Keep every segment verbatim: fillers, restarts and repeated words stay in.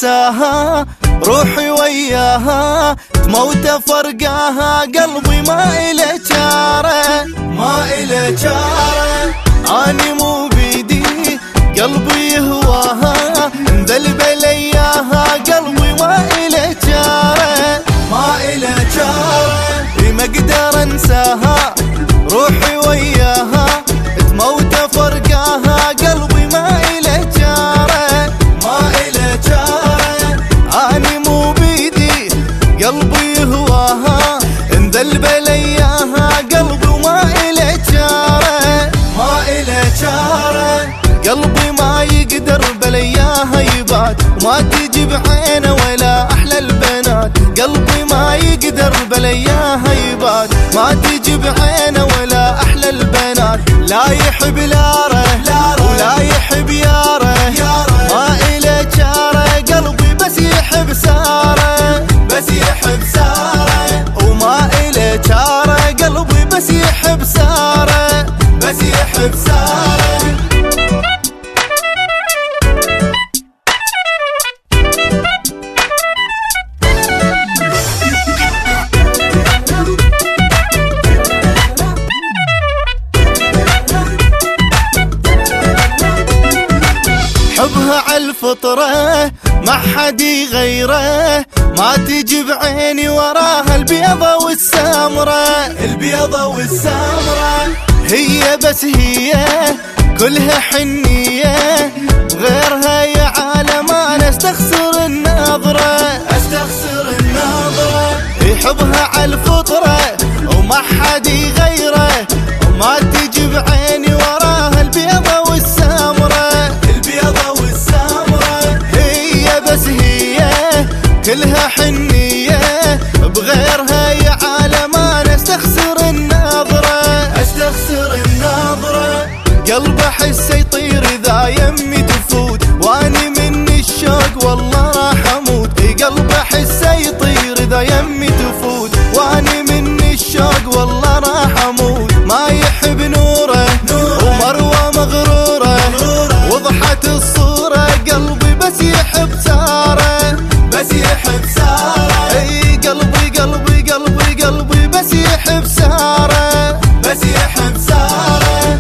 انساها، روحي وياها تموت فرقاها، قلبي ما إله جاره ما إله جاره. اني مو بيدي قلبي يهواها، انذلب لياها قلبي ما إله جاره ما إله جاره. ما اقدر انساها، روحي وياها تموت فرقاها، قلبي ما إله جاره ما إله جاره. اني مو بيدي قلبي يهواها، انذلب لياها قلبي ما إله جاره ما إله جاره. قلبي ما يقدر بلياها يبات، وما تجي بعينه ولا احلى البنات. قلبي ما يقدر بلياها يبات، ما تجي بعينه ولا احلى البنات. لا يحب لاره ولا يحب ياره، ما إله جاره قلبي بس يحب ساره بس يحب ساره. وما إله جاره قلبي بس يحب ساره بس يحب ساره. حبها عالفطرة ما حد غيره، ما تجي بعيني وراها البيضة والسمرة البيضة والسمرة. هي بس هي كلها حنية، بغيرها يا عالم انا استخسر النظرة استخسر النظرة. حبها عالفطرة وما حد غيره، وما تجي بعيني وراها البيضة والسمرة البيضة والسمرة. هي بس هي كلها حنية، بغيرها يا عالم انا استخسر النظرة استخسر النظرة. قلب احسه يطير اذا يمي تفوت، واني من الشوق والله راح اموت. قلب احسه يطير اذا يمي تفوت، واني من الشوق والله راح اموت. ما يحب نوره ومروه مغروره، وضحت الصوره قلبي بس يحب ساره بس يحب ساره. اي قلبي قلبي قلبي قلبي بس يحب ساره بس يحب ساره.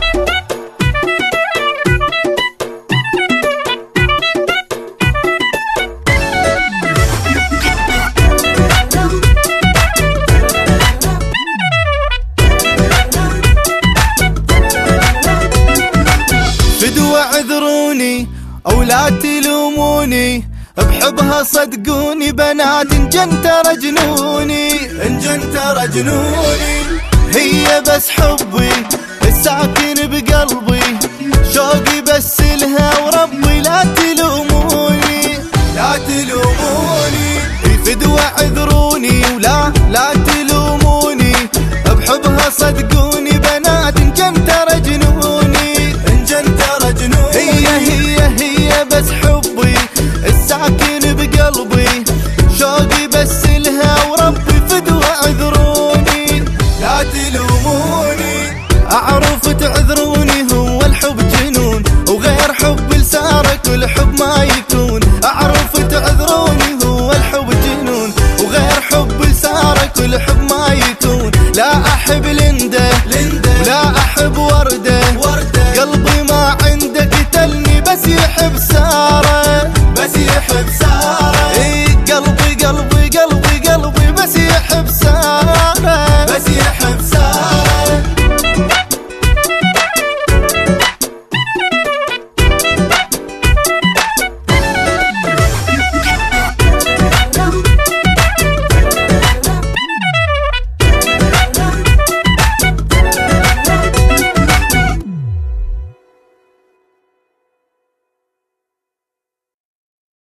فدوى عذروني او لا تلوموني، بحبها صدقوني بنات انجنت رجنوني انجنت رجنوني. هي بس حبي الساكن بقلبي، شوقي بس لها وربي لا تلوموني لا تلوموني. فدوى عذروني ولا لا تلوموني، بحبها صدقوني بنات انجنت رجنوني انجنت رجنوني. هي هي هي بس حبي الساكن بقلبي، شوقي بس لها وربي فدوى عذروني لا تلوموني. اعرف تعذروني هو الحب جنون، وغير حب لساره كل حب ما يكون. اعرف تعذروني هو الحب جنون، وغير حب لساره كل حب ما يكون. لا احب لنده ولا احب ورده، قلبي ما عنده قتلني بس يحب ساره بس يحب ساره. اي قلبي قلبي